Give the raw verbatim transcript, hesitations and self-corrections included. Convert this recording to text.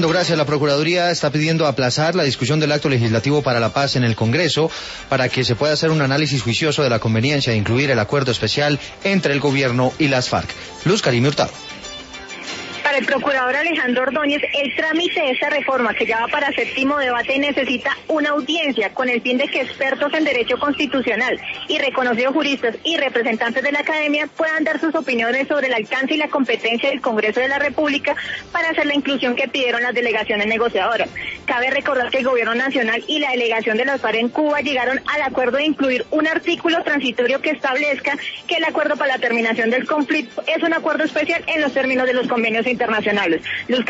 No, gracias. La Procuraduría está pidiendo aplazar la discusión del acto legislativo para la paz en el Congreso para que se pueda hacer un análisis juicioso de la conveniencia de incluir el acuerdo especial entre el gobierno y las FARC. Luz Karime Hurtado. Para el procurador Alejandro Ordóñez, el trámite de esta reforma que ya va para séptimo debate necesita una audiencia con el fin de que expertos en derecho constitucional y reconocidos juristas y representantes de la academia puedan dar sus opiniones sobre el alcance y la competencia del Congreso de la República para hacer la inclusión que pidieron las delegaciones negociadoras. Cabe recordar que el Gobierno Nacional y la delegación de las FARC en Cuba llegaron al acuerdo de incluir un artículo transitorio que establezca que el acuerdo para la terminación del conflicto es un acuerdo especial en los términos de los convenios internacionales. Luz